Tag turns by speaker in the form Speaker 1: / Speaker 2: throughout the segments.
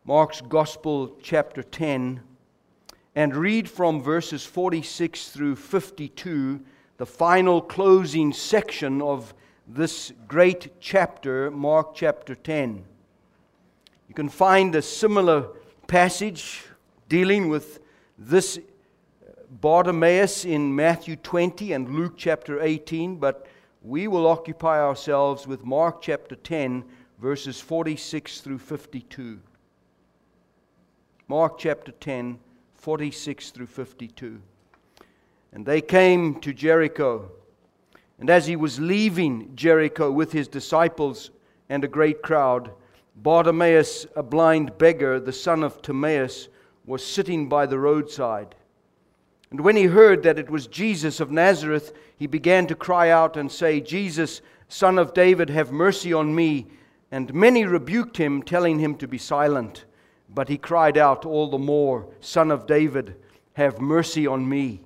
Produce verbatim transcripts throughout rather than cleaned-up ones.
Speaker 1: Mark's Gospel, chapter ten, and read from verses forty-six through fifty-two, the final closing section of this great chapter, Mark chapter ten. You can find a similar passage dealing with this Bartimaeus in Matthew twenty and Luke chapter eighteen, but we will occupy ourselves with Mark chapter ten, verses forty-six through fifty-two. Mark chapter ten, forty-six through fifty-two. And they came to Jericho, and as he was leaving Jericho with his disciples and a great crowd, Bartimaeus, a blind beggar, the son of Timaeus, was sitting by the roadside. And when he heard that it was Jesus of Nazareth, he began to cry out and say, "Jesus, Son of David, have mercy on me." And many rebuked him, telling him to be silent. But he cried out all the more, "Son of David, have mercy on me."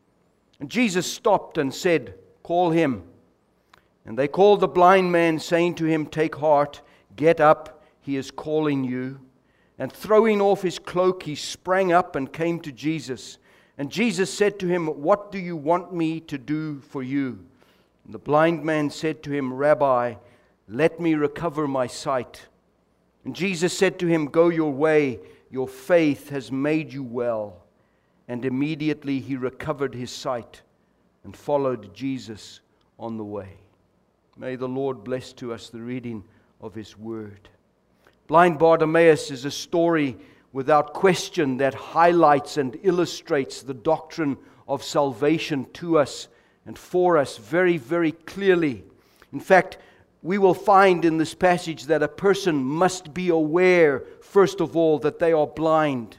Speaker 1: And Jesus stopped and said, "Call him." And they called the blind man, saying to him, "Take heart, get up, he is calling you." And throwing off his cloak, he sprang up and came to Jesus. And Jesus said to him, "What do you want me to do for you?" And the blind man said to him, "Rabbi, let me recover my sight." And Jesus said to him, "Go your way, your faith has made you well." And immediately he recovered his sight and followed Jesus on the way. May the Lord bless to us the reading of His Word. Blind Bartimaeus is a story without question that highlights and illustrates the doctrine of salvation to us and for us very, very clearly. In fact, we will find in this passage that a person must be aware, first of all, that they are blind.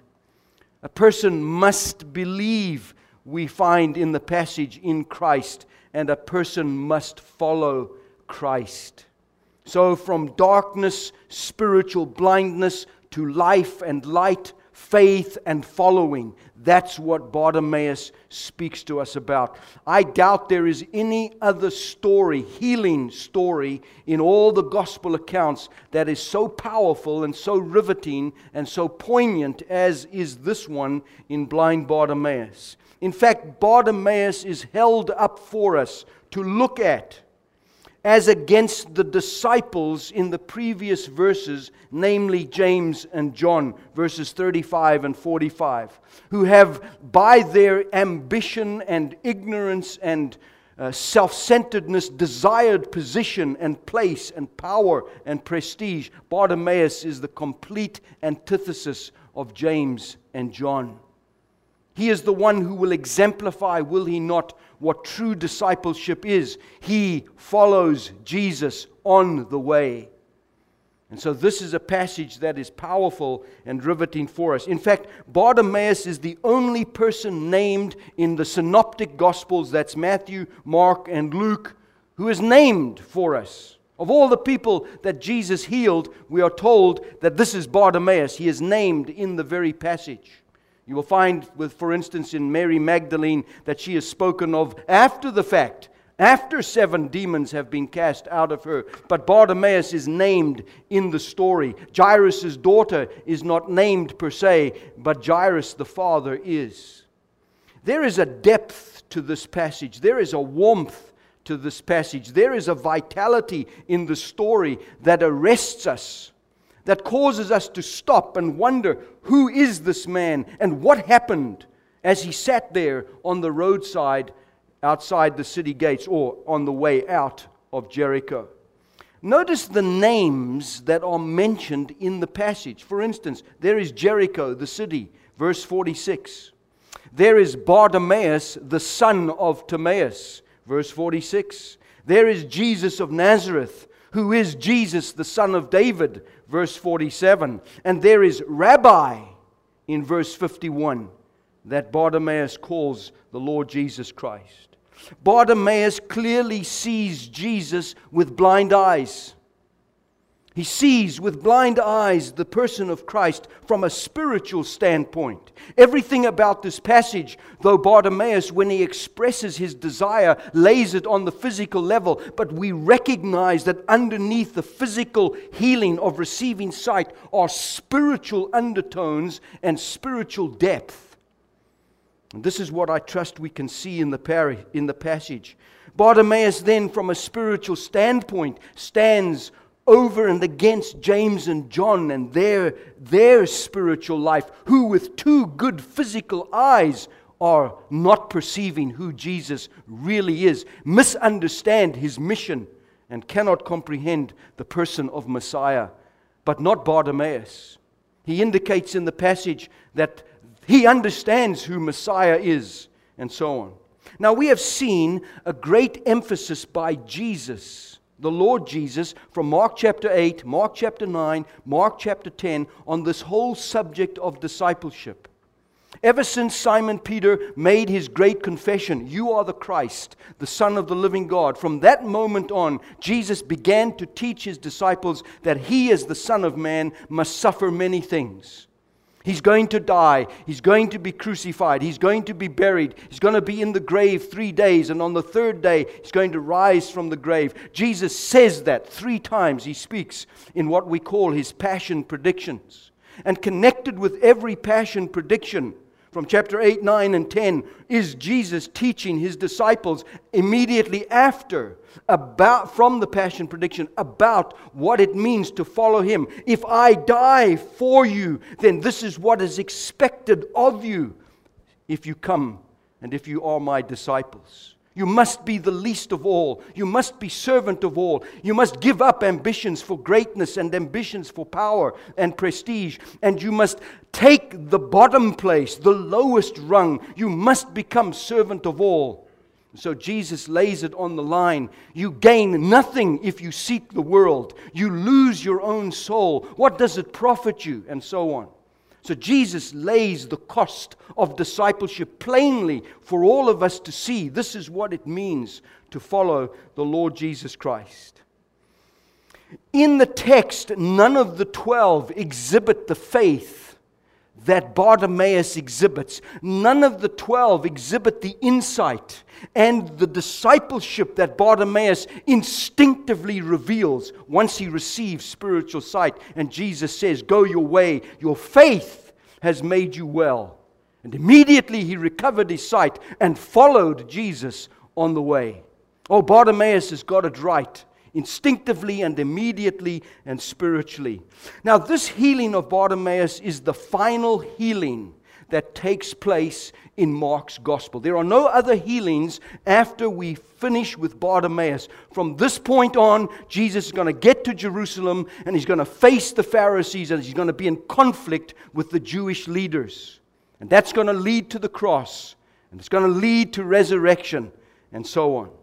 Speaker 1: A person must believe, we find in the passage, in Christ, and a person must follow Christ. So from darkness, spiritual blindness, to life and light, faith and following. That's what Bartimaeus speaks to us about. I doubt there is any other story, healing story, in all the gospel accounts that is so powerful and so riveting and so poignant as is this one in blind Bartimaeus. In fact, Bartimaeus is held up for us to look at, as against the disciples in the previous verses, namely James and John, verses thirty-five and forty-five, who have, by their ambition and ignorance and uh, self-centeredness, desired position and place and power and prestige. Bartimaeus is the complete antithesis of James and John. He is the one who will exemplify, will he not, what true discipleship is. He follows Jesus on the way. And so this is a passage that is powerful and riveting for us. In fact, Bartimaeus is the only person named in the synoptic Gospels, that's Matthew, Mark, and Luke, who is named for us. Of all the people that Jesus healed, we are told that this is Bartimaeus. He is named in the very passage. You will find, with, for instance, in Mary Magdalene, that she is spoken of after the fact, after seven demons have been cast out of her. But Bartimaeus is named in the story. Jairus' daughter is not named per se, but Jairus the father is. There is a depth to this passage. There is a warmth to this passage. There is a vitality in the story that arrests us, that causes us to stop and wonder, who is this man and what happened as he sat there on the roadside outside the city gates or on the way out of Jericho. Notice the names that are mentioned in the passage. For instance, there is Jericho, the city, verse forty-six. There is Bartimaeus, the son of Timaeus, verse forty-six. There is Jesus of Nazareth, who is Jesus, the son of David, verse forty-seven. And there is Rabbi in verse fifty-one that Bartimaeus calls the Lord Jesus Christ. Bartimaeus clearly sees Jesus with blind eyes. He sees with blind eyes the person of Christ from a spiritual standpoint. Everything about this passage, though Bartimaeus, when he expresses his desire, lays it on the physical level, but we recognize that underneath the physical healing of receiving sight are spiritual undertones and spiritual depth. And this is what I trust we can see in the, par- in the passage. Bartimaeus then, from a spiritual standpoint, stands over and against James and John and their, their spiritual life, who with two good physical eyes are not perceiving who Jesus really is, misunderstand His mission, and cannot comprehend the person of Messiah. But not Bartimaeus. He indicates in the passage that he understands who Messiah is, and so on. Now we have seen a great emphasis by Jesus, the Lord Jesus, from Mark chapter eight, Mark chapter nine, Mark chapter ten, on this whole subject of discipleship. Ever since Simon Peter made his great confession, "You are the Christ, the Son of the living God," from that moment on, Jesus began to teach His disciples that He, as the Son of Man, must suffer many things. He's going to die. He's going to be crucified. He's going to be buried. He's going to be in the grave three days. And on the third day, He's going to rise from the grave. Jesus says that three times. He speaks in what we call His passion predictions. And connected with every passion prediction from chapter eight, nine, and ten is Jesus teaching His disciples immediately after about from the passion prediction about what it means to follow Him. If I die for you, then this is what is expected of you if you come and if you are my disciples. You must be the least of all. You must be servant of all. You must give up ambitions for greatness and ambitions for power and prestige. And you must take the bottom place, the lowest rung. You must become servant of all. So Jesus lays it on the line. You gain nothing if you seek the world. You lose your own soul. What does it profit you? And so on. So Jesus lays the cost of discipleship plainly for all of us to see. This is what it means to follow the Lord Jesus Christ. In the text, none of the twelve exhibit the faith that Bartimaeus exhibits. None of the twelve exhibit the insight and the discipleship that Bartimaeus instinctively reveals once he receives spiritual sight. And Jesus says, "Go your way, your faith has made you well." And immediately he recovered his sight and followed Jesus on the way. Oh, Bartimaeus has got it right, instinctively and immediately and spiritually. Now, this healing of Bartimaeus is the final healing that takes place in Mark's gospel. There are no other healings after we finish with Bartimaeus. From this point on, Jesus is going to get to Jerusalem and He's going to face the Pharisees and He's going to be in conflict with the Jewish leaders. And that's going to lead to the cross, and it's going to lead to resurrection, and so on.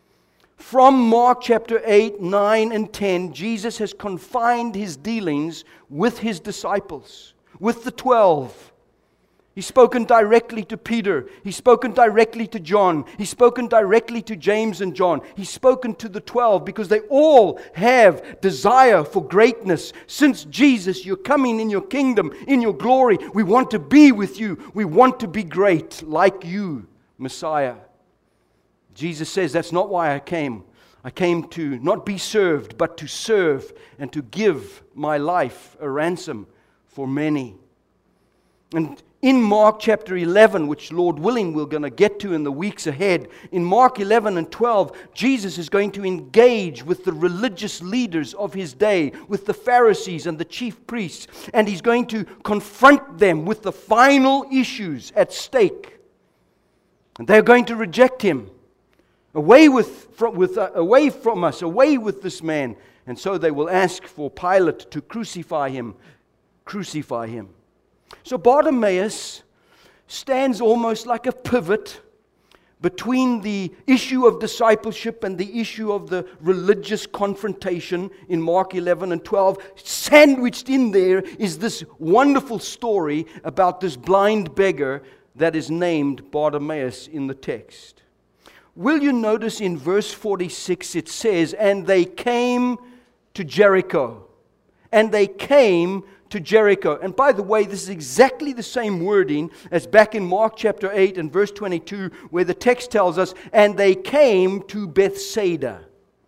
Speaker 1: From Mark chapter eight, nine, and ten, Jesus has confined His dealings with His disciples, with the twelve. He's spoken directly to Peter. He's spoken directly to John. He's spoken directly to James and John. He's spoken to the twelve because they all have desire for greatness. Since Jesus, you're coming in your kingdom, in your glory. We want to be with you. We want to be great like you, Messiah. Jesus says, that's not why I came. I came to not be served, but to serve and to give my life a ransom for many. And in Mark chapter eleven, which Lord willing we're going to get to in the weeks ahead, in Mark eleven and twelve, Jesus is going to engage with the religious leaders of His day, with the Pharisees and the chief priests, and He's going to confront them with the final issues at stake. And they're going to reject Him. Away with, from, with, uh, away from us, away with this man. And so they will ask for Pilate to crucify Him. Crucify Him. So Bartimaeus stands almost like a pivot between the issue of discipleship and the issue of the religious confrontation in Mark eleven and twelve. Sandwiched in there is this wonderful story about this blind beggar that is named Bartimaeus in the text. Will you notice in verse forty-six it says, "And they came to Jericho." and they came to Jericho. And by the way, this is exactly the same wording as back in Mark chapter eight and verse twenty-two, where the text tells us, and they came to Bethsaida.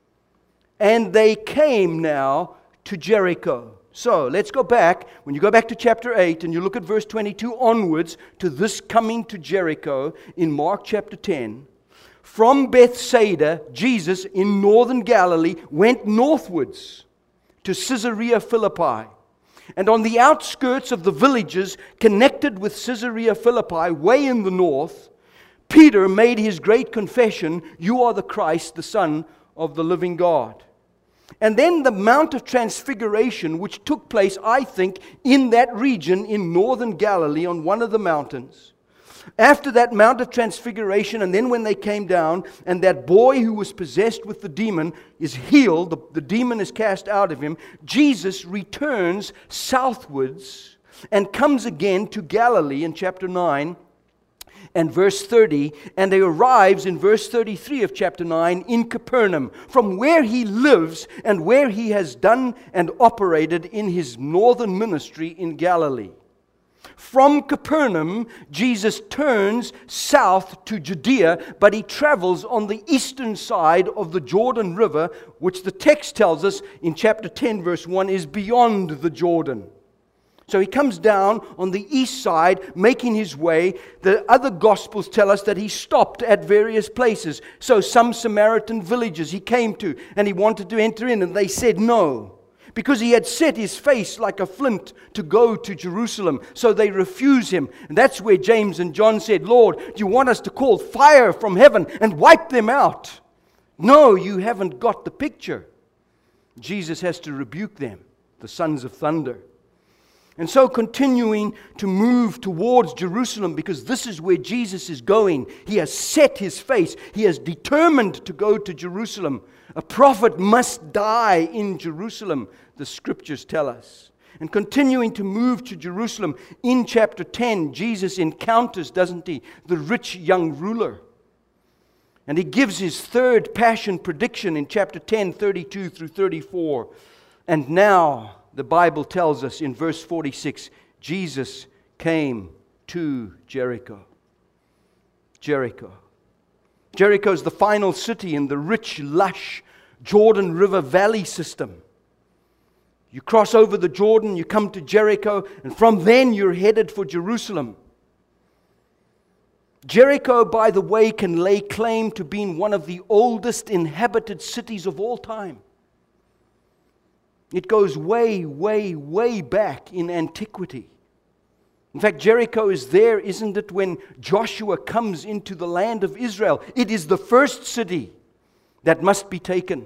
Speaker 1: And they came now to Jericho. So let's go back. When you go back to chapter eight and you look at verse twenty-two onwards to this coming to Jericho in Mark chapter ten, from Bethsaida, Jesus in northern Galilee went northwards to Caesarea Philippi. And on the outskirts of the villages connected with Caesarea Philippi, way in the north, Peter made his great confession, "You are the Christ, the Son of the living God." And then the Mount of Transfiguration, which took place, I think, in that region in northern Galilee on one of the mountains. After that Mount of Transfiguration, and then when they came down, and that boy who was possessed with the demon is healed, the, the demon is cast out of him, Jesus returns southwards and comes again to Galilee in chapter nine and verse thirty, and he arrives in verse thirty-three of chapter nine in Capernaum, from where he lives and where he has done and operated in his northern ministry in Galilee. From Capernaum, Jesus turns south to Judea, but he travels on the eastern side of the Jordan River, which the text tells us in chapter ten, verse one, is beyond the Jordan. So he comes down on the east side, making his way. The other Gospels tell us that he stopped at various places. So some Samaritan villages he came to, and he wanted to enter in, and they said no, because he had set his face like a flint to go to Jerusalem. So they refuse him. And that's where James and John said, "Lord, do you want us to call fire from heaven and wipe them out?" No, you haven't got the picture. Jesus has to rebuke them, the sons of thunder. And so continuing to move towards Jerusalem, because this is where Jesus is going. He has set his face. He has determined to go to Jerusalem. A prophet must die in Jerusalem, the scriptures tell us. And continuing to move to Jerusalem, in chapter ten, Jesus encounters, doesn't he, the rich young ruler. And he gives his third passion prediction in chapter ten, thirty-two through thirty-four. And now, the Bible tells us in verse forty-six, Jesus came to Jericho. Jericho. Jericho is the final city in the rich, lush Jordan River Valley system. You cross over the Jordan, you come to Jericho, and from then you're headed for Jerusalem. Jericho, by the way, can lay claim to being one of the oldest inhabited cities of all time. It goes way, way, way back in antiquity. In fact, Jericho is there, isn't it, when Joshua comes into the land of Israel? It is the first city that must be taken.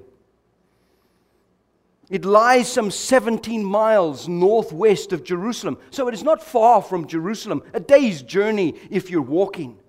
Speaker 1: It lies some seventeen miles northwest of Jerusalem. So it is not far from Jerusalem, a day's journey if you're walking.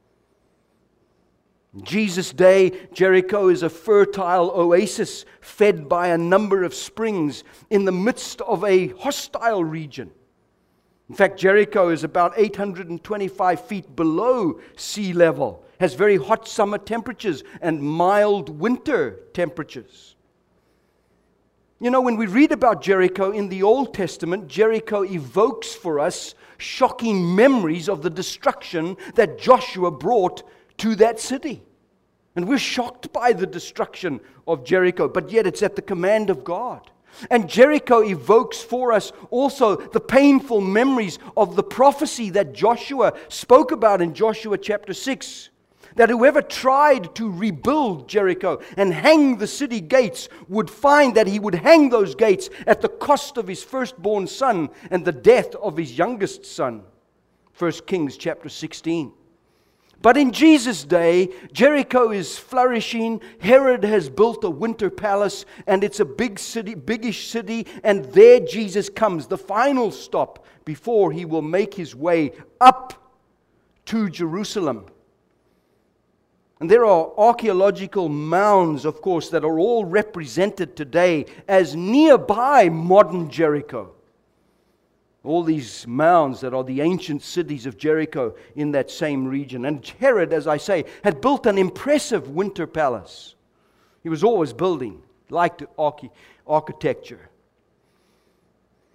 Speaker 1: In Jesus' day, Jericho is a fertile oasis fed by a number of springs in the midst of a hostile region. In fact, Jericho is about eight hundred twenty-five feet below sea level, has very hot summer temperatures and mild winter temperatures. You know, when we read about Jericho in the Old Testament, Jericho evokes for us shocking memories of the destruction that Joshua brought to that city. And we're shocked by the destruction of Jericho, but yet it's at the command of God. And Jericho evokes for us also the painful memories of the prophecy that Joshua spoke about in Joshua chapter six. That whoever tried to rebuild Jericho and hang the city gates would find that he would hang those gates at the cost of his firstborn son and the death of his youngest son. First Kings chapter sixteen. But in Jesus' day, Jericho is flourishing. Herod has built a winter palace, and it's a big city, biggish city, and there Jesus comes, the final stop before he will make his way up to Jerusalem. And there are archaeological mounds, of course, that are all represented today as nearby modern Jericho. All these mounds that are the ancient cities of Jericho in that same region. And Herod, as I say, had built an impressive winter palace. He was always building, liked archi- architecture.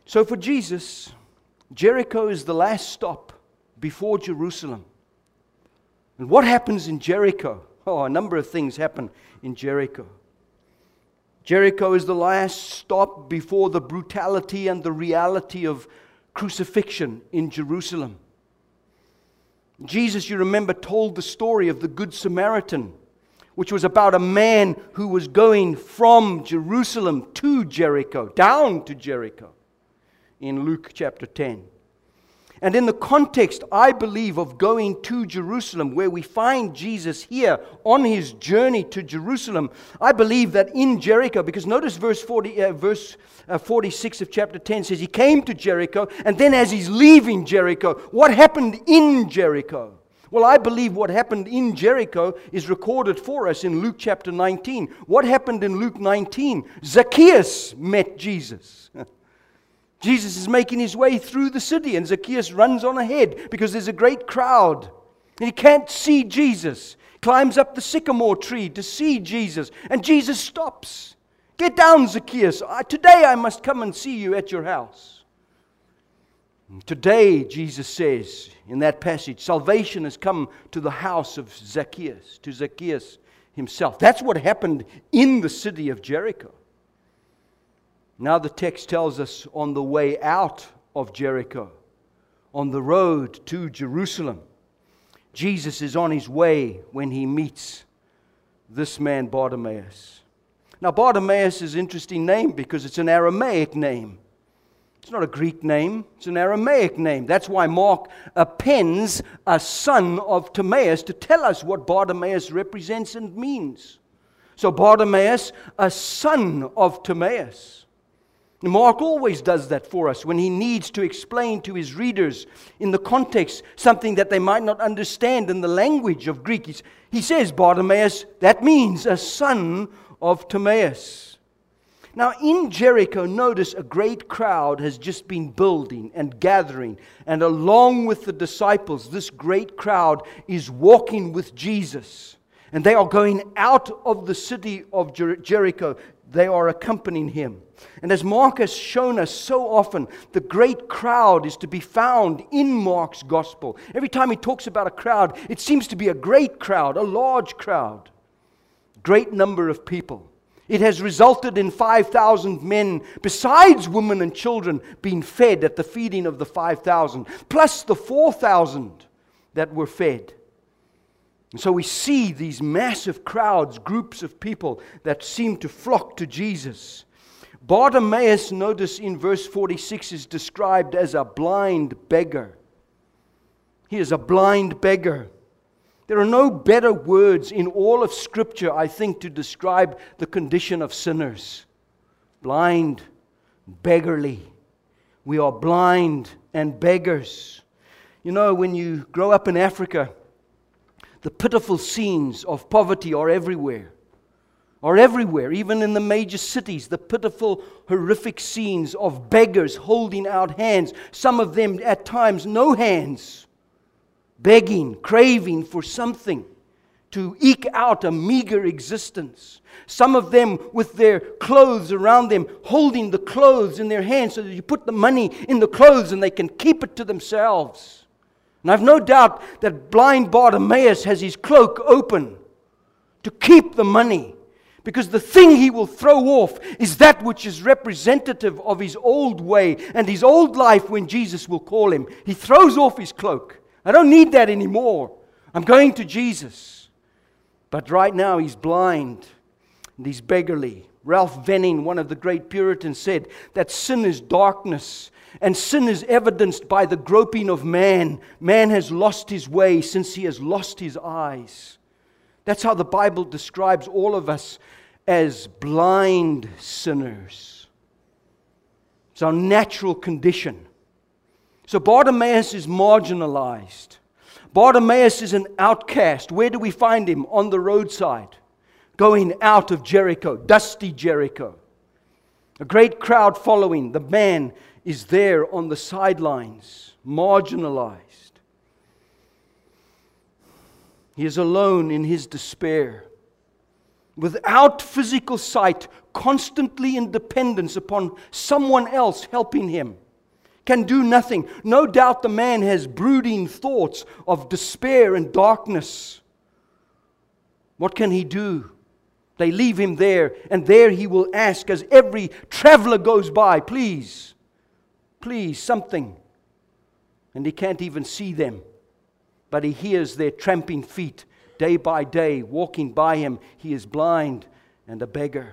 Speaker 1: So for Jesus, Jericho is the last stop before Jerusalem. And what happens in Jericho? Oh, a number of things happen in Jericho. Jericho is the last stop before the brutality and the reality of crucifixion in Jerusalem. Jesus, you remember, told the story of the Good Samaritan, which was about a man who was going from Jerusalem to Jericho, down to Jericho, in Luke chapter ten. And in the context, I believe, of going to Jerusalem, where we find Jesus here on his journey to Jerusalem, I believe that in Jericho, because notice verse forty, uh, verse uh, forty-six of chapter ten says he came to Jericho, and then as he's leaving Jericho, what happened in Jericho? Well, I believe what happened in Jericho is recorded for us in Luke chapter nineteen. What happened in Luke nineteen? Zacchaeus met Jesus. Jesus is making his way through the city, and Zacchaeus runs on ahead because there's a great crowd. And he can't see Jesus. Climbs up the sycamore tree to see Jesus, and Jesus stops. Get down, Zacchaeus. I, today I must come and see you at your house. And today, Jesus says in that passage, salvation has come to the house of Zacchaeus, to Zacchaeus himself. That's what happened in the city of Jericho. Now the text tells us on the way out of Jericho, on the road to Jerusalem, Jesus is on his way when he meets this man Bartimaeus. Now Bartimaeus is an interesting name because it's an Aramaic name. It's not a Greek name, it's an Aramaic name. That's why Mark appends a son of Timaeus to tell us what Bartimaeus represents and means. So Bartimaeus, a son of Timaeus. Mark always does that for us when he needs to explain to his readers in the context something that they might not understand in the language of Greek. He's, he says, Bartimaeus, that means a son of Timaeus. Now in Jericho, notice a great crowd has just been building and gathering. And along with the disciples, this great crowd is walking with Jesus. And they are going out of the city of Jer- Jericho. They are accompanying him. And as Mark has shown us so often, the great crowd is to be found in Mark's gospel. Every time he talks about a crowd, it seems to be a great crowd, a large crowd, great number of people. It has resulted in five thousand men, besides women and children, being fed at the feeding of the five thousand, plus the four thousand that were fed. And so we see these massive crowds, groups of people that seem to flock to Jesus. Bartimaeus, notice in verse forty-six, is described as a blind beggar. He is a blind beggar. There are no better words in all of Scripture, I think, to describe the condition of sinners. Blind, beggarly. We are blind and beggars. You know, when you grow up in Africa, the pitiful scenes of poverty are everywhere. Are everywhere, even in the major cities. The pitiful, horrific scenes of beggars holding out hands. Some of them at times no hands. Begging, craving for something to eke out a meager existence. Some of them with their clothes around them, holding the clothes in their hands so that you put the money in the clothes and they can keep it to themselves. And I've no doubt that blind Bartimaeus has his cloak open to keep the money, because the thing he will throw off is that which is representative of his old way and his old life when Jesus will call him. He throws off his cloak. I don't need that anymore. I'm going to Jesus. But right now he's blind and he's beggarly. Ralph Venning, one of the great Puritans, said that sin is darkness. And sin is evidenced by the groping of man. Man has lost his way since he has lost his eyes. That's how the Bible describes all of us as blind sinners. It's our natural condition. So Bartimaeus is marginalized. Bartimaeus is an outcast. Where do we find him? On the roadside, going out of Jericho, dusty Jericho. A great crowd following. The man is there on the sidelines, marginalized. He is alone in his despair. Without physical sight, constantly in dependence upon someone else helping him. Can do nothing. No doubt the man has brooding thoughts of despair and darkness. What can he do? They leave him there, and there he will ask as every traveler goes by, please, please, something. And he can't even see them, but he hears their tramping feet day by day, walking by him. He is blind and a beggar.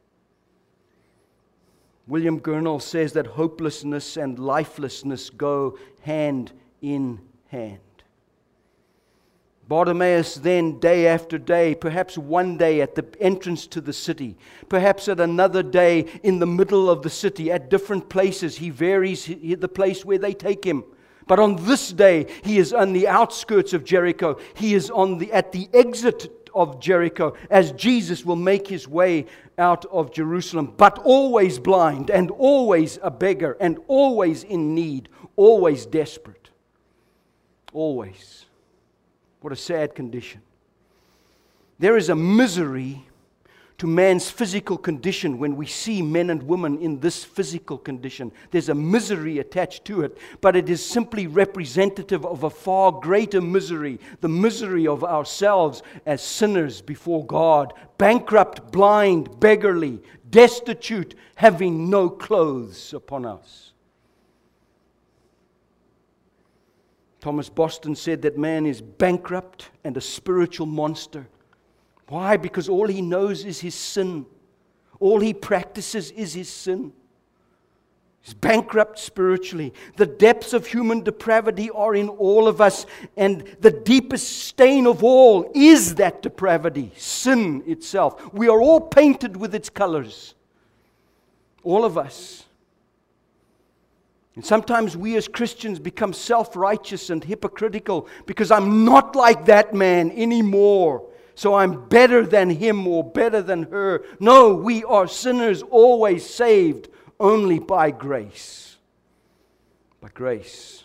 Speaker 1: William Gurnall says that hopelessness and lifelessness go hand in hand. Bartimaeus then, day after day, perhaps one day at the entrance to the city, perhaps at another day in the middle of the city, at different places, he varies the place where they take him. But on this day, he is on the outskirts of Jericho. He is on the at the exit of Jericho as Jesus will make his way out of Jerusalem, but always blind and always a beggar and always in need, always desperate. Always. What a sad condition. There is a misery to man's physical condition when we see men and women in this physical condition. There's a misery attached to it, but it is simply representative of a far greater misery, the misery of ourselves as sinners before God, bankrupt, blind, beggarly, destitute, having no clothes upon us. Thomas Boston said that man is bankrupt and a spiritual monster. Why? Because all he knows is his sin. All he practices is his sin. He's bankrupt spiritually. The depths of human depravity are in all of us, and the deepest stain of all is that depravity, sin itself. We are all painted with its colors. All of us. And sometimes we as Christians become self-righteous and hypocritical because I'm not like that man anymore. So I'm better than him or better than her. No, we are sinners always saved only by grace. By grace.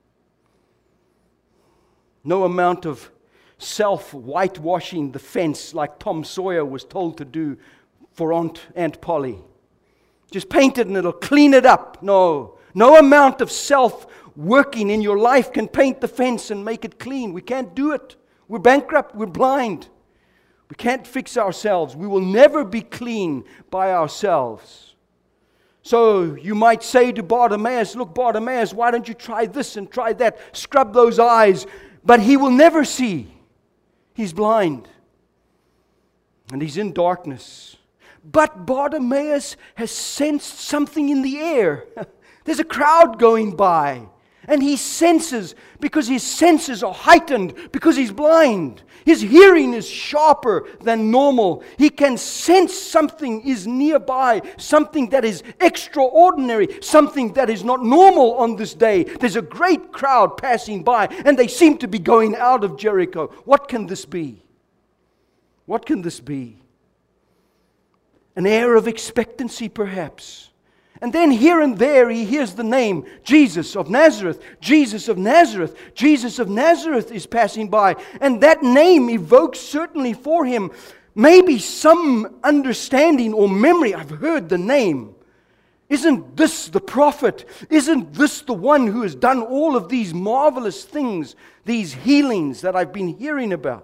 Speaker 1: No amount of self-whitewashing the fence like Tom Sawyer was told to do for Aunt, Aunt Polly. Just paint it and it'll clean it up. No. No amount of self-working in your life can paint the fence and make it clean. We can't do it. We're bankrupt. We're blind. We can't fix ourselves. We will never be clean by ourselves. So you might say to Bartimaeus, look, Bartimaeus, why don't you try this and try that? Scrub those eyes. But he will never see. He's blind. And he's in darkness. But Bartimaeus has sensed something in the air. There's a crowd going by. And he senses, because his senses are heightened, because he's blind. His hearing is sharper than normal. He can sense something is nearby, something that is extraordinary, something that is not normal on this day. There's a great crowd passing by, and they seem to be going out of Jericho. What can this be? What can this be? An air of expectancy, perhaps. And then here and there he hears the name Jesus of Nazareth. Jesus of Nazareth. Jesus of Nazareth is passing by. And that name evokes certainly for him maybe some understanding or memory. I've heard the name. Isn't this the prophet? Isn't this the one who has done all of these marvelous things, these healings that I've been hearing about?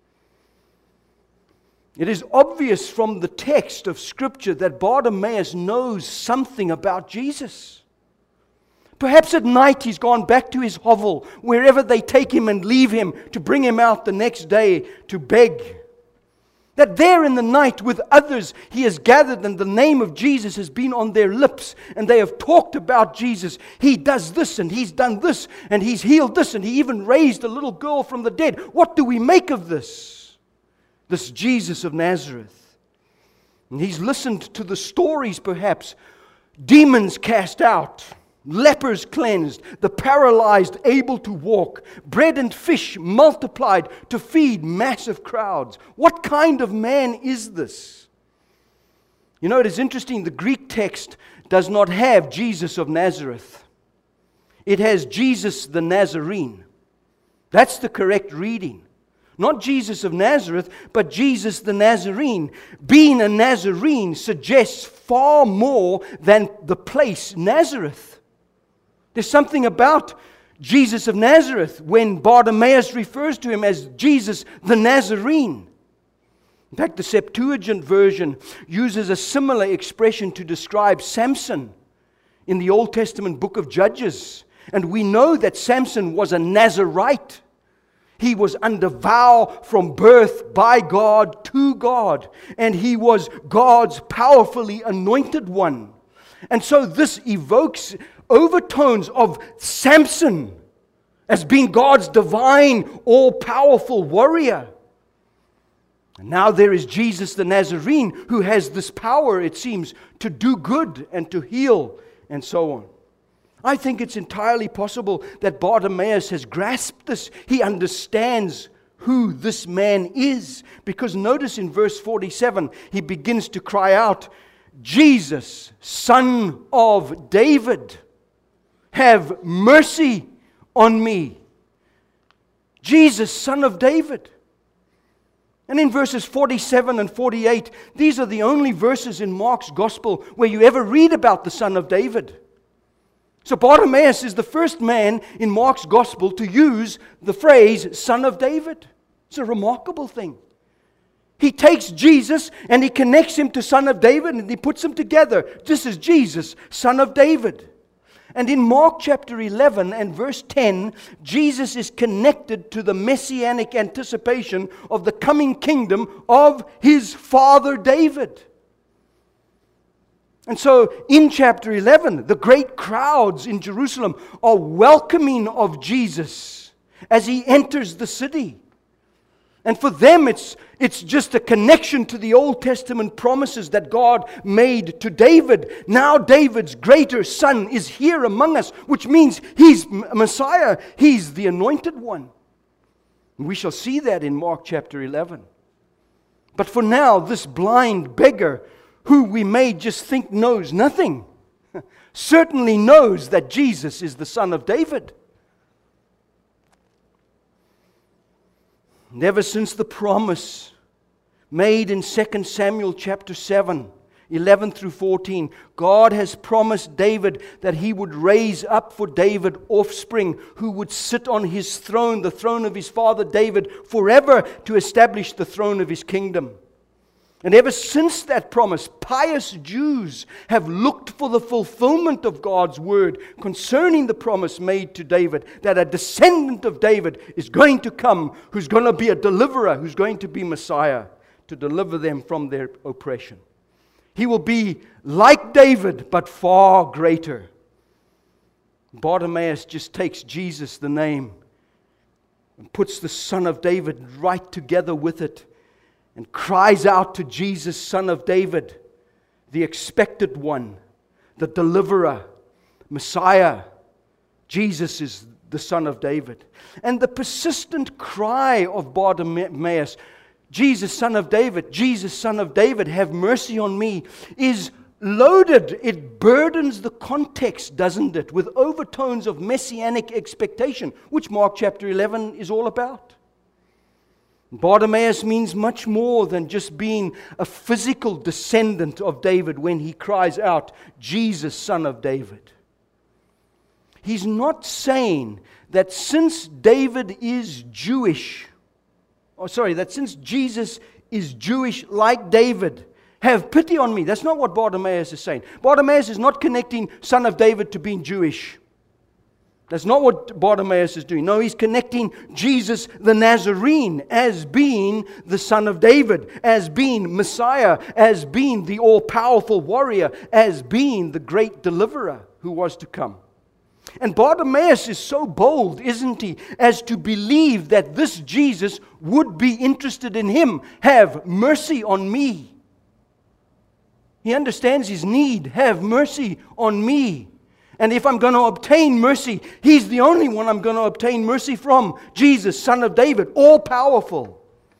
Speaker 1: It is obvious from the text of Scripture that Bartimaeus knows something about Jesus. Perhaps at night he's gone back to his hovel, wherever they take him and leave him to bring him out the next day to beg. That there in the night with others he has gathered and the name of Jesus has been on their lips and they have talked about Jesus. He does this and he's done this and he's healed this and he even raised a little girl from the dead. What do we make of this? This Jesus of Nazareth. And he's listened to the stories perhaps. Demons cast out. Lepers cleansed. The paralyzed able to walk. Bread and fish multiplied to feed massive crowds. What kind of man is this? You know, it is interesting. The Greek text does not have Jesus of Nazareth. It has Jesus the Nazarene. That's the correct reading. Not Jesus of Nazareth, but Jesus the Nazarene. Being a Nazarene suggests far more than the place Nazareth. There's something about Jesus of Nazareth when Bartimaeus refers to him as Jesus the Nazarene. In fact, the Septuagint version uses a similar expression to describe Samson in the Old Testament book of Judges. And we know that Samson was a Nazarite. He was under vow from birth by God to God. And he was God's powerfully anointed one. And so this evokes overtones of Samson as being God's divine, all-powerful warrior. And now there is Jesus the Nazarene who has this power, it seems, to do good and to heal and so on. I think it's entirely possible that Bartimaeus has grasped this. He understands who this man is. Because notice in verse forty-seven, he begins to cry out, Jesus, Son of David, have mercy on me. Jesus, Son of David. And in verses forty-seven and forty-eight, these are the only verses in Mark's Gospel where you ever read about the Son of David. So Bartimaeus is the first man in Mark's Gospel to use the phrase, Son of David. It's a remarkable thing. He takes Jesus and he connects him to Son of David and he puts them together. This is Jesus, Son of David. And in Mark chapter eleven and verse ten, Jesus is connected to the messianic anticipation of the coming kingdom of his father David. And so in chapter eleven, the great crowds in Jerusalem are welcoming of Jesus as he enters the city. And for them, it's, it's just a connection to the Old Testament promises that God made to David. Now David's greater son is here among us, which means he's Messiah. He's the anointed one. And we shall see that in Mark chapter eleven. But for now, this blind beggar, who we may just think knows nothing, certainly knows that Jesus is the Son of David. And ever since the promise made in Second Samuel chapter seven, eleven through fourteen, God has promised David that he would raise up for David offspring who would sit on his throne, the throne of his father David, forever to establish the throne of his kingdom. And ever since that promise, pious Jews have looked for the fulfillment of God's word concerning the promise made to David, that a descendant of David is going to come, who's going to be a deliverer, who's going to be Messiah, to deliver them from their oppression. He will be like David, but far greater. Bartimaeus just takes Jesus, the name, and puts the Son of David right together with it, and cries out to Jesus, Son of David, the expected one, the deliverer, Messiah. Jesus is the Son of David. And the persistent cry of Bartimaeus, Jesus, Son of David, Jesus, Son of David, have mercy on me, is loaded. It burdens the context, doesn't it, with overtones of messianic expectation, which Mark chapter eleven is all about. Bartimaeus means much more than just being a physical descendant of David when he cries out, Jesus, Son of David. He's not saying that since David is Jewish, or sorry, that since Jesus is Jewish like David, have pity on me. That's not what Bartimaeus is saying. Bartimaeus is not connecting Son of David to being Jewish. That's not what Bartimaeus is doing. No, he's connecting Jesus the Nazarene as being the Son of David, as being Messiah, as being the all-powerful warrior, as being the great deliverer who was to come. And Bartimaeus is so bold, isn't he, as to believe that this Jesus would be interested in him. Have mercy on me. He understands his need. Have mercy on me. And if I'm going to obtain mercy, he's the only one I'm going to obtain mercy from. Jesus, Son of David, all-powerful,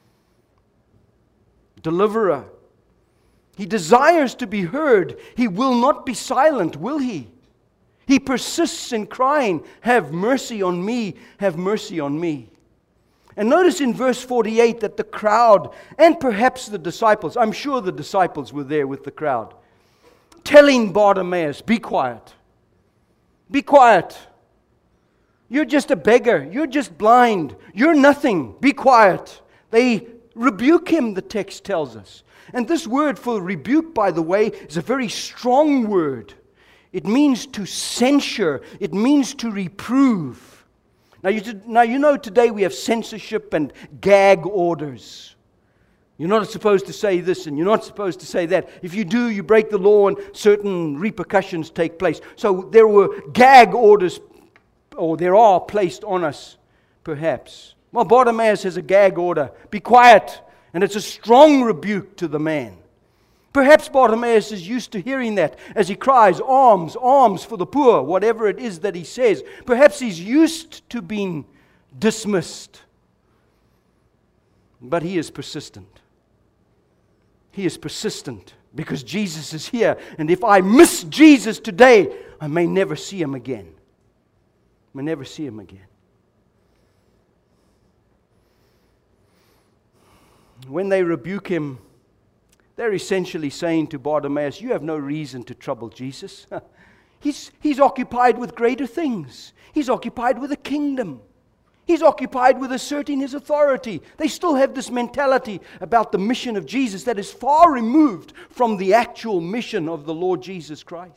Speaker 1: deliverer. He desires to be heard. He will not be silent, will he? He persists in crying, have mercy on me, have mercy on me. And notice in verse forty-eight that the crowd, and perhaps the disciples, I'm sure the disciples were there with the crowd, telling Bartimaeus, be quiet. Be quiet. You're just a beggar. You're just blind. You're nothing. Be quiet. They rebuke him, the text tells us. And this word for rebuke, by the way, is a very strong word. It means to censure. It means to reprove. Now you, now, you know today we have censorship and gag orders. You're not supposed to say this and you're not supposed to say that. If you do, you break the law and certain repercussions take place. So there were gag orders, or there are placed on us, perhaps. Well, Bartimaeus has a gag order. Be quiet. And it's a strong rebuke to the man. Perhaps Bartimaeus is used to hearing that as he cries, alms, alms for the poor, whatever it is that he says. Perhaps he's used to being dismissed. But he is persistent. He is persistent because Jesus is here. And if I miss Jesus today, I may never see him again. I may never see him again. When they rebuke him, they're essentially saying to Bartimaeus, you have no reason to trouble Jesus. He's, he's occupied with greater things. He's occupied with a kingdom. He's occupied with asserting his authority. They still have this mentality about the mission of Jesus that is far removed from the actual mission of the Lord Jesus Christ.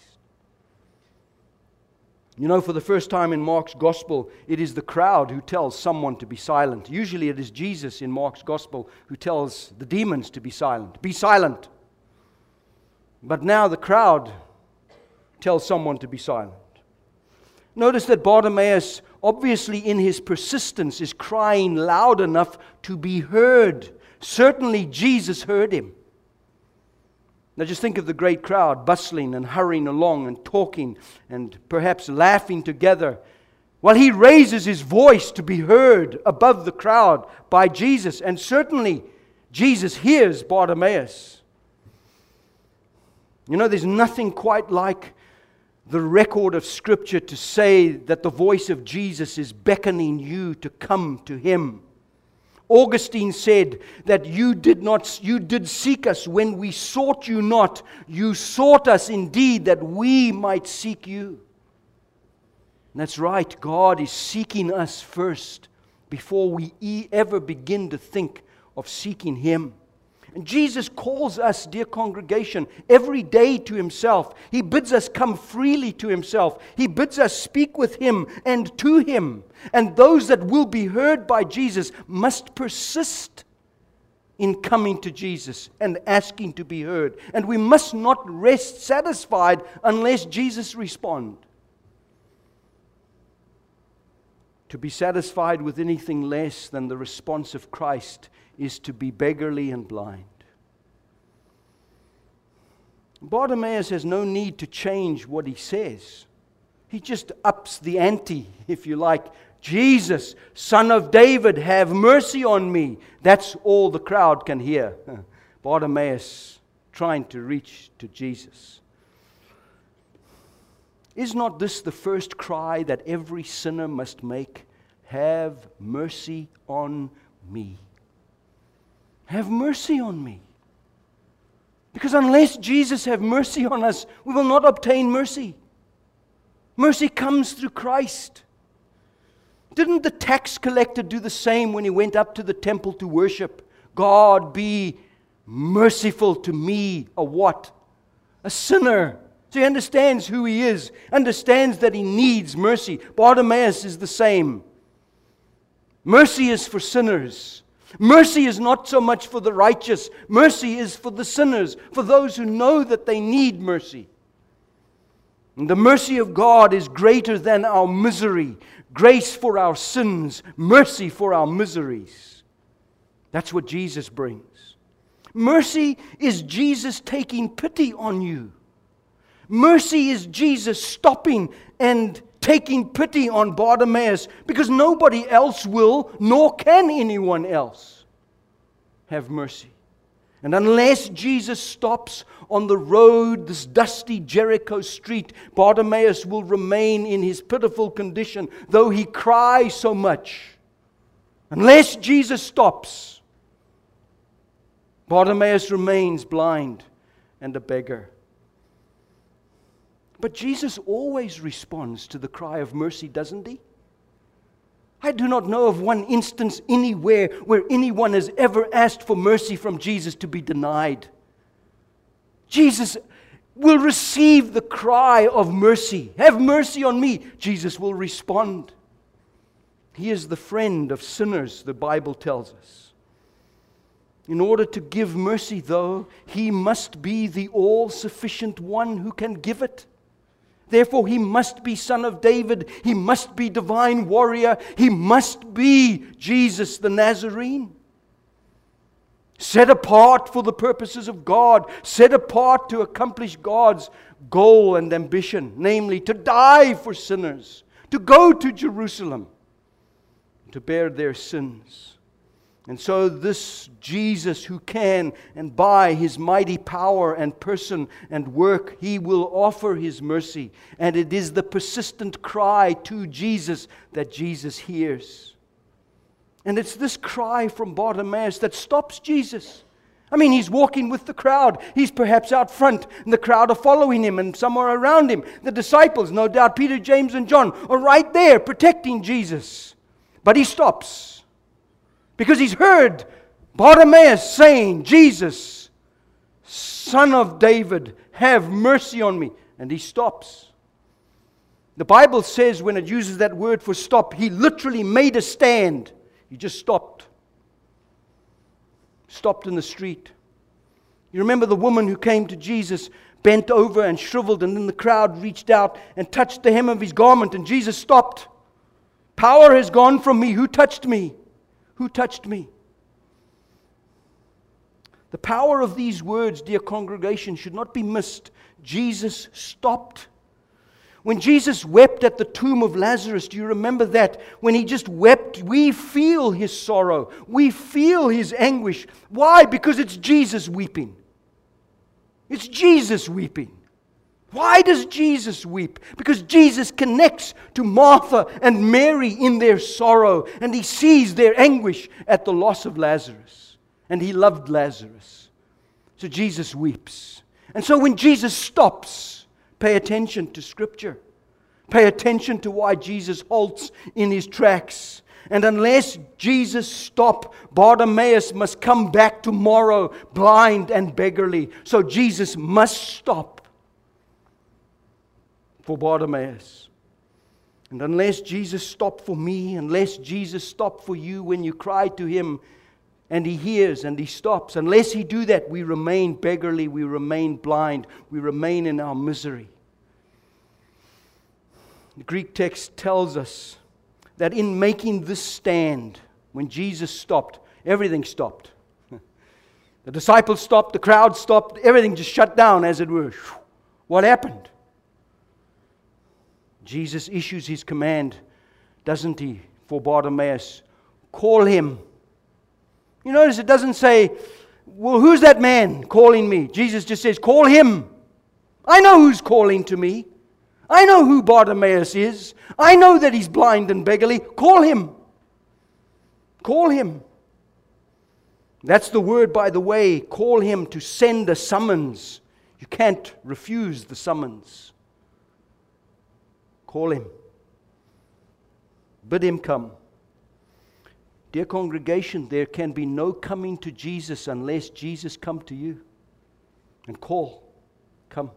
Speaker 1: You know, for the first time in Mark's gospel, it is the crowd who tells someone to be silent. Usually it is Jesus in Mark's gospel who tells the demons to be silent. Be silent. But now the crowd tells someone to be silent. Notice that Bartimaeus, obviously in his persistence, is crying loud enough to be heard. Certainly Jesus heard him. Now just think of the great crowd bustling and hurrying along and talking and perhaps laughing together while he raises his voice to be heard above the crowd by Jesus. And certainly Jesus hears Bartimaeus. You know, there's nothing quite like the record of Scripture to say that the voice of Jesus is beckoning you to come to Him. Augustine said that you did not, you did seek us when we sought you not. You sought us indeed that we might seek you. And that's right. God is seeking us first before we e- ever begin to think of seeking Him. And Jesus calls us, dear congregation, every day to Himself. He bids us come freely to Himself. He bids us speak with Him and to Him. And those that will be heard by Jesus must persist in coming to Jesus and asking to be heard. And we must not rest satisfied unless Jesus responds. To be satisfied with anything less than the response of Christ is to be beggarly and blind. Bartimaeus has no need to change what he says. He just ups the ante, if you like. Jesus, Son of David, have mercy on me. That's all the crowd can hear. Bartimaeus trying to reach to Jesus. Is not this the first cry that every sinner must make? Have mercy on me. Have mercy on me. Because unless Jesus have mercy on us, we will not obtain mercy. Mercy comes through Christ. Didn't the tax collector do the same when he went up to the temple to worship? God be merciful to me, a what? A sinner. So he understands who he is, understands that he needs mercy. Bartimaeus is the same. Mercy is for sinners. Mercy is not so much for the righteous. Mercy is for the sinners, for those who know that they need mercy. And the mercy of God is greater than our misery. Grace for our sins, mercy for our miseries. That's what Jesus brings. Mercy is Jesus taking pity on you. Mercy is Jesus stopping and taking pity on Bartimaeus, because nobody else will, nor can anyone else have mercy. And unless Jesus stops on the road, this dusty Jericho street, Bartimaeus will remain in his pitiful condition, though he cries so much. Unless Jesus stops, Bartimaeus remains blind and a beggar. But Jesus always responds to the cry of mercy, doesn't He? I do not know of one instance anywhere where anyone has ever asked for mercy from Jesus to be denied. Jesus will receive the cry of mercy. Have mercy on me. Jesus will respond. He is the friend of sinners, the Bible tells us. In order to give mercy, though, He must be the all-sufficient one who can give it. Therefore, He must be Son of David. He must be divine warrior. He must be Jesus the Nazarene. Set apart for the purposes of God. Set apart to accomplish God's goal and ambition. Namely, to die for sinners. To go to Jerusalem. To bear their sins. And so this Jesus who can, and by His mighty power and person and work, He will offer His mercy. And it is the persistent cry to Jesus that Jesus hears. And it's this cry from Bartimaeus that stops Jesus. I mean, He's walking with the crowd. He's perhaps out front, and the crowd are following Him, and some are around Him. The disciples, no doubt Peter, James, and John, are right there protecting Jesus. But He stops. Because He's heard Bartimaeus saying, Jesus, Son of David, have mercy on me. And He stops. The Bible says when it uses that word for stop, He literally made a stand. He just stopped. Stopped in the street. You remember the woman who came to Jesus, bent over and shriveled, and then the crowd reached out and touched the hem of His garment, and Jesus stopped. Power has gone from me. Who touched me? Who touched me? The power of these words, dear congregation, should not be missed. Jesus stopped. When Jesus wept at the tomb of Lazarus, do you remember that? When He just wept, we feel His sorrow. We feel His anguish. Why? Because it's Jesus weeping. It's Jesus weeping. Why does Jesus weep? Because Jesus connects to Martha and Mary in their sorrow, and He sees their anguish at the loss of Lazarus. And He loved Lazarus. So Jesus weeps. And so when Jesus stops, pay attention to Scripture. Pay attention to why Jesus halts in His tracks. And unless Jesus stops, Bartimaeus must come back tomorrow blind and beggarly. So Jesus must stop for Bartimaeus. And unless Jesus stopped for me, unless Jesus stopped for you when you cry to Him, and He hears and He stops, unless He do that, we remain beggarly, we remain blind, we remain in our misery. The Greek text tells us that in making this stand, when Jesus stopped, everything stopped. The disciples stopped, the crowd stopped, everything just shut down, as it were. What happened? Jesus issues His command, doesn't He, for Bartimaeus? Call him. You notice it doesn't say, well, who's that man calling me? Jesus just says, call him. I know who's calling to me. I know who Bartimaeus is. I know that he's blind and beggarly. Call him. Call him. That's the word, by the way, call him, to send a summons. You can't refuse the summons. Call him. Bid him come. Dear congregation, there can be no coming to Jesus unless Jesus come to you. And call. Come.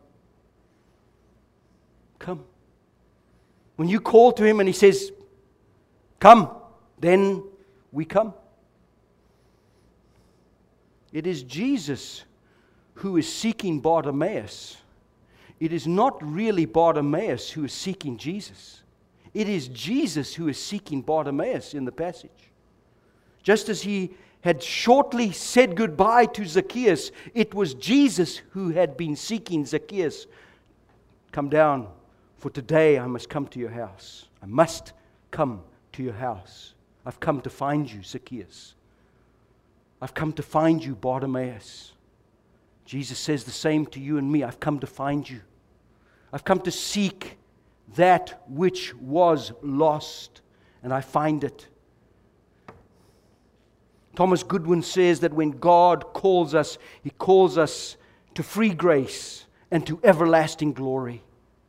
Speaker 1: Come. When you call to Him and He says, come, then we come. It is Jesus who is seeking Bartimaeus. It is not really Bartimaeus who is seeking Jesus. It is Jesus who is seeking Bartimaeus in the passage. Just as He had shortly said goodbye to Zacchaeus, it was Jesus who had been seeking Zacchaeus. Come down, for today I must come to your house. I must come to your house. I've come to find you, Zacchaeus. I've come to find you, Bartimaeus. Jesus says the same to you and me. I've come to find you. I've come to seek that which was lost, and I find it. Thomas Goodwin says that when God calls us, He calls us to free grace and to everlasting glory.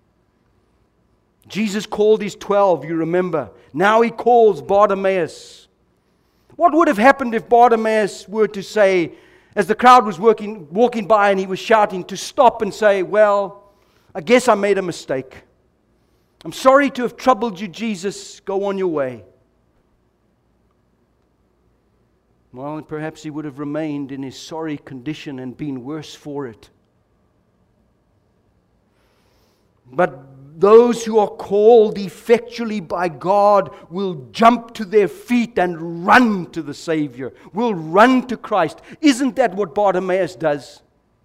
Speaker 1: Jesus called His twelve, you remember. Now He calls Bartimaeus. What would have happened if Bartimaeus were to say, as the crowd was working, walking by and he was shouting, to stop and say, well, I guess I made a mistake. I'm sorry to have troubled you, Jesus. Go on your way. Well, perhaps he would have remained in his sorry condition and been worse for it. But those who are called effectually by God will jump to their feet and run to the Savior, will run to Christ. Isn't that what Bartimaeus does?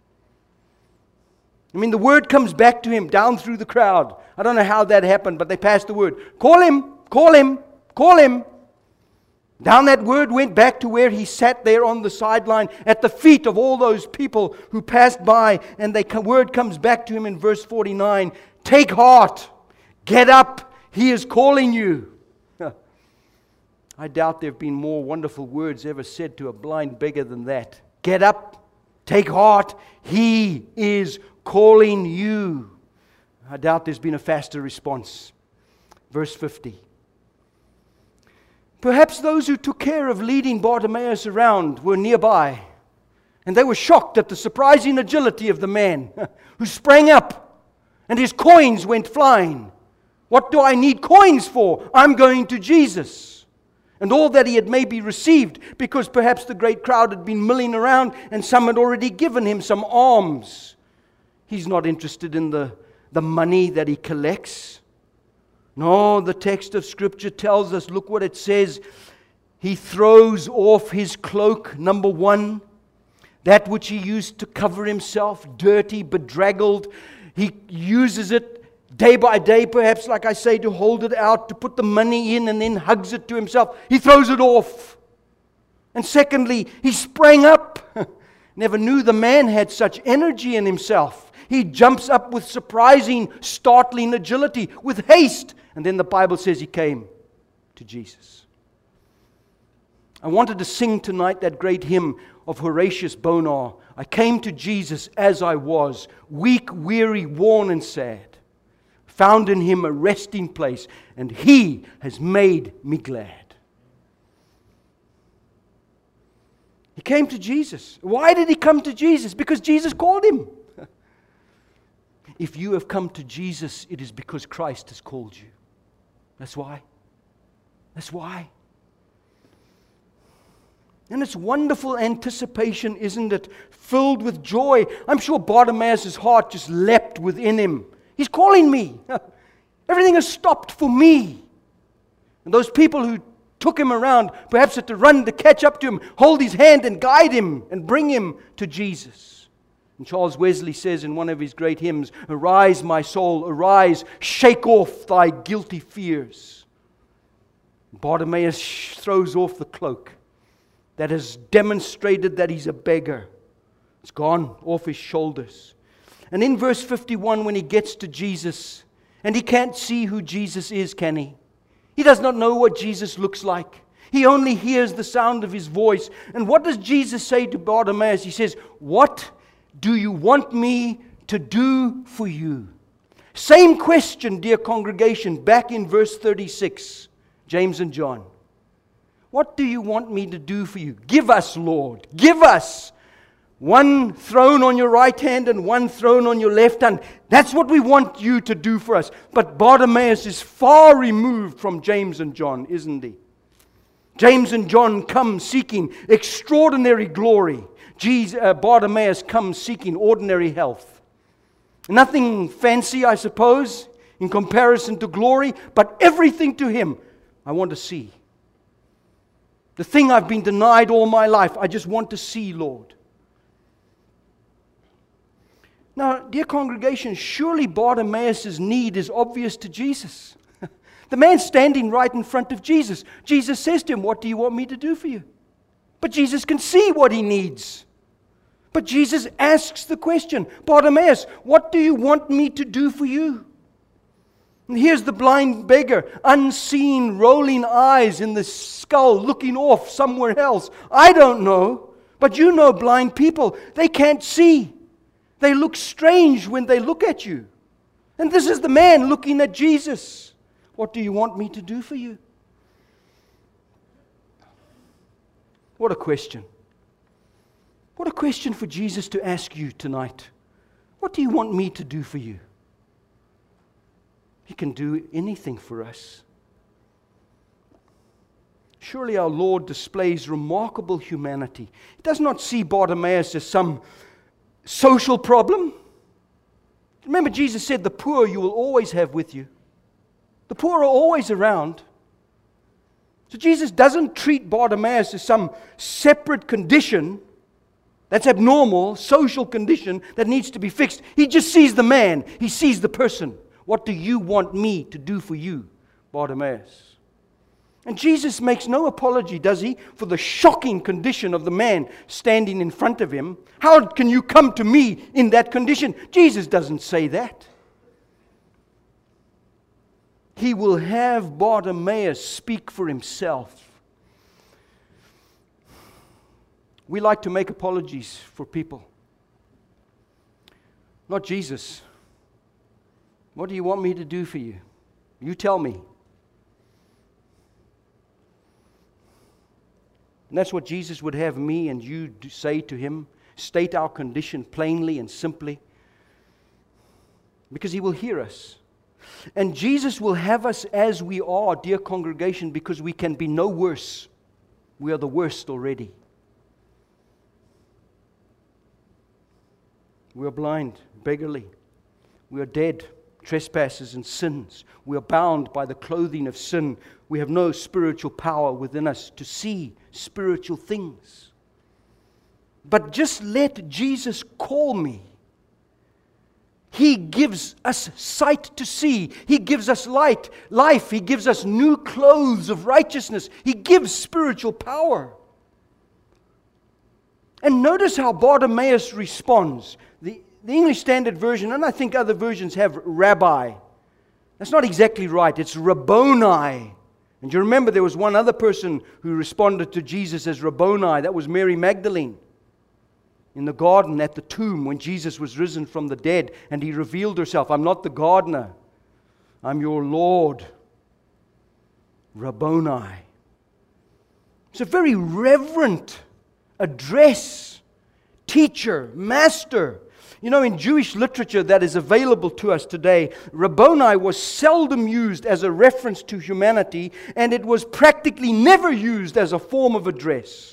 Speaker 1: I mean, the word comes back to him down through the crowd. I don't know how that happened, but they passed the word. Call him, call him, call him. Down that word went back to where he sat there on the sideline at the feet of all those people who passed by, and the word comes back to him in verse forty-nine. Take heart, get up, He is calling you. I doubt there have been more wonderful words ever said to a blind beggar than that. Get up, take heart, He is calling you. I doubt there's been a faster response. Verse fifty. Perhaps those who took care of leading Bartimaeus around were nearby, and they were shocked at the surprising agility of the man who sprang up, and his coins went flying. What do I need coins for? I'm going to Jesus. And all that he had maybe received, because perhaps the great crowd had been milling around and some had already given him some alms. He's not interested in the, the money that he collects. No, the text of Scripture tells us, look what it says. He throws off his cloak, number one. That which he used to cover himself, dirty, bedraggled. He uses it day by day, perhaps, like I say, to hold it out, to put the money in, and then hugs it to himself. He throws it off. And secondly, he sprang up. Never knew the man had such energy in himself. He jumps up with surprising, startling agility, with haste. And then the Bible says he came to Jesus. I wanted to sing tonight that great hymn of Horatius Bonar. I came to Jesus as I was, weak, weary, worn, and sad. Found in Him a resting place, and He has made me glad. He came to Jesus. Why did He come to Jesus? Because Jesus called him. If you have come to Jesus, it is because Christ has called you. That's why. That's why. And it's wonderful anticipation, isn't it? Filled with joy. I'm sure Bartimaeus' heart just leapt within him. He's calling me. Everything has stopped for me. And those people who took him around, perhaps had to run to catch up to him, hold his hand and guide him and bring him to Jesus. And Charles Wesley says in one of his great hymns, arise, my soul, arise, shake off thy guilty fears. Bartimaeus throws off the cloak that has demonstrated that he's a beggar. It's gone off his shoulders. And in verse fifty-one, when he gets to Jesus, and he can't see who Jesus is, can he? He does not know what Jesus looks like. He only hears the sound of His voice. And what does Jesus say to Bartimaeus? He says, what do you want me to do for you? Same question, dear congregation, back in verse thirty-six, James and John. What do you want me to do for you? Give us, Lord, give us one throne on your right hand and one throne on your left hand. That's what we want you to do for us. But Bartimaeus is far removed from James and John, isn't he? James and John come seeking extraordinary glory. Jesus, uh, Bartimaeus comes seeking ordinary health. Nothing fancy, I suppose, in comparison to glory, but everything to him I want to see. The thing I've been denied all my life, I just want to see, Lord. Now, dear congregation, surely Bartimaeus' need is obvious to Jesus. The man's standing right in front of Jesus. Jesus says to him, what do you want me to do for you? But Jesus can see what he needs. But Jesus asks the question, Bartimaeus, what do you want me to do for you? And here's the blind beggar, unseen, rolling eyes in the skull, looking off somewhere else. I don't know, but you know blind people. They can't see. They look strange when they look at you. And this is the man looking at Jesus. What do you want me to do for you? What a question. What a question for Jesus to ask you tonight. What do you want me to do for you? He can do anything for us. Surely our Lord displays remarkable humanity. He does not see Bartimaeus as some social problem. Remember, Jesus said, the poor you will always have with you. The poor are always around. So Jesus doesn't treat Bartimaeus as some separate condition that's abnormal, social condition that needs to be fixed. He just sees the man. He sees the person. What do you want me to do for you, Bartimaeus? And Jesus makes no apology, does he, for the shocking condition of the man standing in front of him. How can you come to me in that condition? Jesus doesn't say that. He will have Bartimaeus speak for himself. We like to make apologies for people. Not Jesus. What do you want me to do for you? You tell me. And that's what Jesus would have me and you say to him. State our condition plainly and simply. Because he will hear us. And Jesus will have us as we are, dear congregation, because we can be no worse. We are the worst already. We are blind, beggarly. We are dead, trespasses and sins. We are bound by the clothing of sin. We have no spiritual power within us to see spiritual things. But just let Jesus call me. He gives us sight to see. He gives us light, life. He gives us new clothes of righteousness. He gives spiritual power. And notice how Bartimaeus responds. The, the English Standard Version, and I think other versions have rabbi. That's not exactly right. It's Rabboni. And you remember there was one other person who responded to Jesus as Rabboni. That was Mary Magdalene. In the garden at the tomb when Jesus was risen from the dead, and he revealed herself. I'm not the gardener. I'm your Lord. Rabboni. It's a very reverent address. Teacher, master. You know, in Jewish literature that is available to us today, Rabboni was seldom used as a reference to humanity, and it was practically never used as a form of address.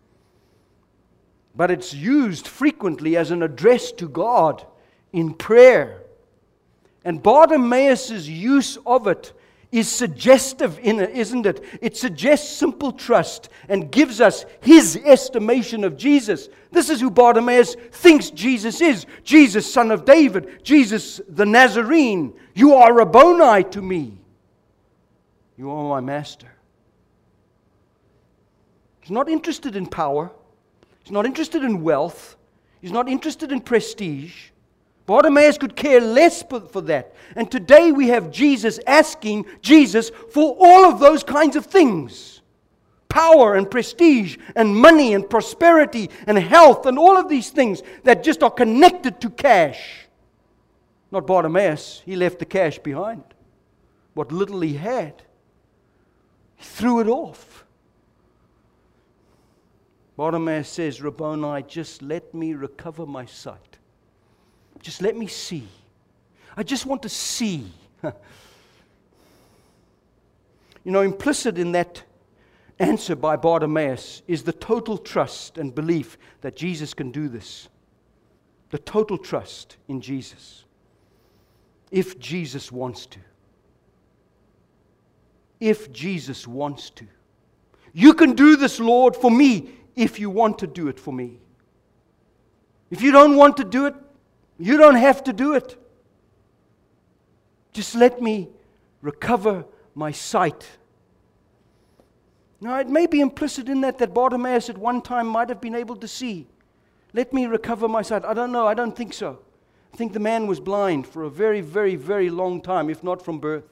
Speaker 1: But it's used frequently as an address to God in prayer. And Bartimaeus' use of it is suggestive, in it, isn't it? It suggests simple trust and gives us his estimation of Jesus. This is who Bartimaeus thinks Jesus is. Jesus, son of David. Jesus, the Nazarene. You are Rabboni to me. You are my master. He's not interested in power. He's not interested in wealth. He's not interested in prestige. Bartimaeus could care less for that. And today we have Jesus asking Jesus for all of those kinds of things. Power and prestige and money and prosperity and health and all of these things that just are connected to cash. Not Bartimaeus. He left the cash behind. What little he had, he threw it off. Bartimaeus says, Rabboni, just let me recover my sight. Just let me see. I just want to see. You know, implicit in that answer by Bartimaeus is the total trust and belief that Jesus can do this. The total trust in Jesus. If Jesus wants to. If Jesus wants to. You can do this, Lord, for me. If you want to do it for me. If you don't want to do it, you don't have to do it. Just let me recover my sight. Now, it may be implicit in that that Bartimaeus at one time might have been able to see. Let me recover my sight. I don't know. I don't think so. I think the man was blind for a very, very, very long time, if not from birth.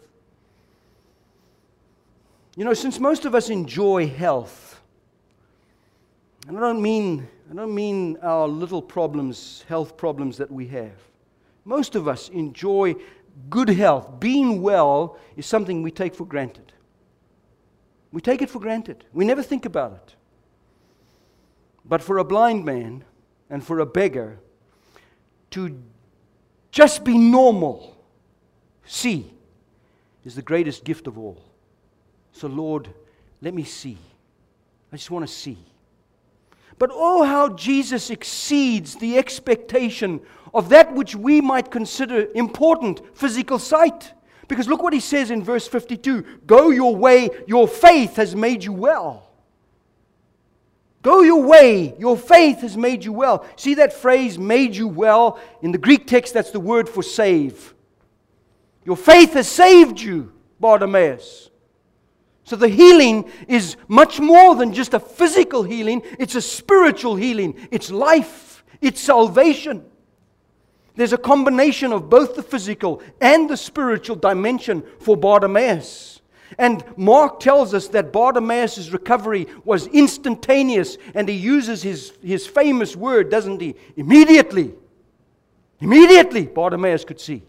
Speaker 1: You know, since most of us enjoy health, and I don't mean, I don't mean our little problems, health problems that we have. Most of us enjoy good health. Being well is something we take for granted. We take it for granted. We never think about it. But for a blind man and for a beggar to just be normal, see, is the greatest gift of all. So Lord, let me see. I just want to see. But oh, how Jesus exceeds the expectation of that which we might consider important, physical sight. Because look what he says in verse fifty-two. Go your way, your faith has made you well. Go your way, your faith has made you well. See that phrase, made you well? In the Greek text, that's the word for save. Your faith has saved you, Bartimaeus. So the healing is much more than just a physical healing. It's a spiritual healing. It's life. It's salvation. There's a combination of both the physical and the spiritual dimension for Bartimaeus. And Mark tells us that Bartimaeus' recovery was instantaneous, and he uses his, his famous word, doesn't he? Immediately. Immediately, Bartimaeus could see.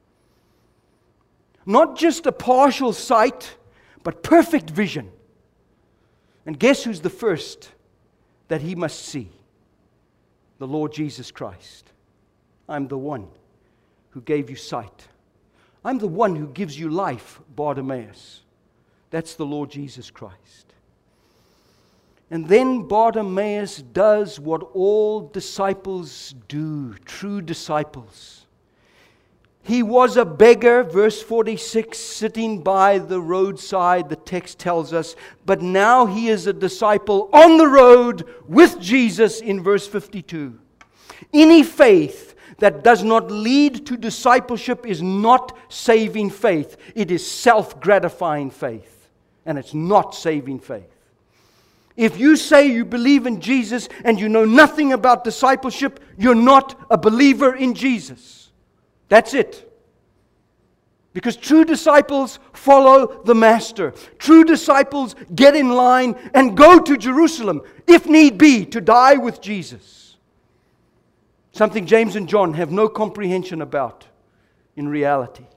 Speaker 1: Not just a partial sight, but perfect vision. And guess who's the first that he must see? The Lord Jesus Christ. I'm the one who gave you sight. I'm the one who gives you life, Bartimaeus. That's the Lord Jesus Christ. And then Bartimaeus does what all disciples do, true disciples. He was a beggar, verse forty-six, sitting by the roadside, the text tells us. But now he is a disciple on the road with Jesus in verse fifty-two. Any faith that does not lead to discipleship is not saving faith. It is self-gratifying faith. And it's not saving faith. If you say you believe in Jesus and you know nothing about discipleship, you're not a believer in Jesus. That's it. Because true disciples follow the Master. True disciples get in line and go to Jerusalem, if need be, to die with Jesus. Something James and John have no comprehension about in reality.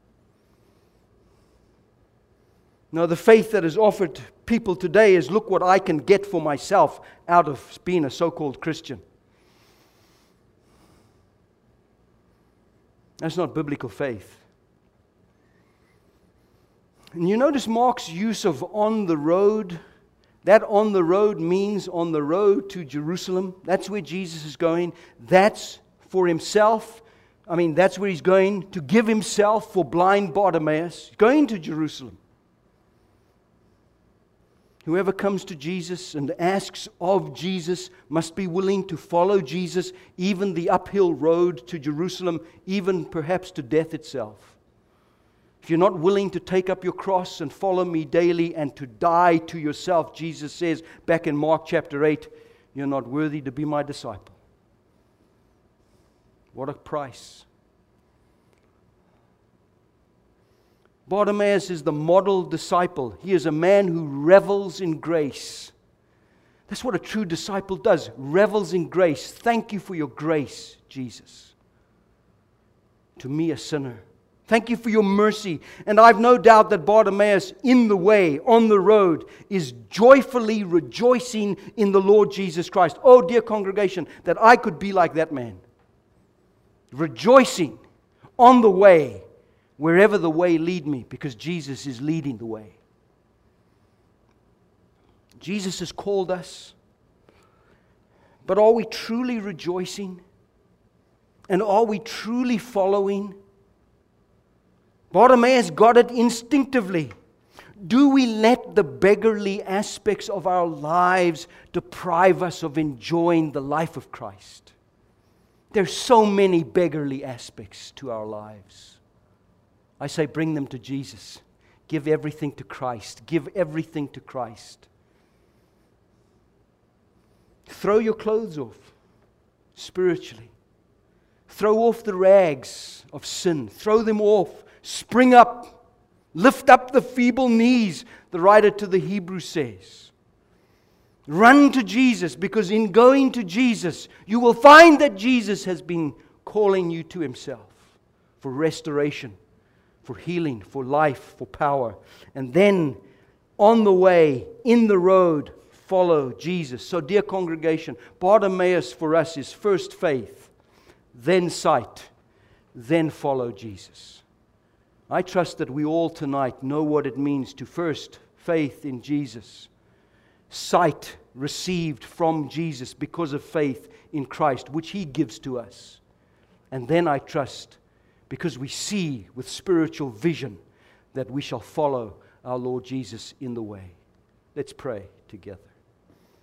Speaker 1: No, the faith that is offered to people today is, look what I can get for myself out of being a so-called Christian. That's not biblical faith. And you notice Mark's use of on the road. That on the road means on the road to Jerusalem. That's where Jesus is going. That's for himself. I mean, that's where he's going to give himself for blind Bartimaeus. He's going to Jerusalem. Whoever comes to Jesus and asks of Jesus must be willing to follow Jesus, even the uphill road to Jerusalem, even perhaps to death itself. If you're not willing to take up your cross and follow me daily and to die to yourself, Jesus says back in Mark chapter eight, you're not worthy to be my disciple. What a price. Bartimaeus is the model disciple. He is a man who revels in grace. That's what a true disciple does, revels in grace. Thank you for your grace, Jesus. To me, a sinner. Thank you for your mercy. And I've no doubt that Bartimaeus, in the way, on the road, is joyfully rejoicing in the Lord Jesus Christ. Oh, dear congregation, that I could be like that man. Rejoicing on the way, wherever the way lead me, because Jesus is leading the way. Jesus has called us. But are we truly rejoicing? And are we truly following? Bartimaeus got it instinctively. Do we let the beggarly aspects of our lives deprive us of enjoying the life of Christ? There's so many beggarly aspects to our lives. I say bring them to Jesus. Give everything to Christ. Give everything to Christ. Throw your clothes off spiritually. Throw off the rags of sin. Throw them off. Spring up. Lift up the feeble knees, the writer to the Hebrews says. Run to Jesus, because in going to Jesus, you will find that Jesus has been calling you to Himself for restoration, for healing, for life, for power. And then, on the way, in the road, follow Jesus. So, dear congregation, Bartimaeus for us is first faith, then sight, then follow Jesus. I trust that we all tonight know what it means to first faith in Jesus, sight received from Jesus because of faith in Christ, which He gives to us. And then I trust, because we see with spiritual vision, that we shall follow our Lord Jesus in the way. Let's pray together.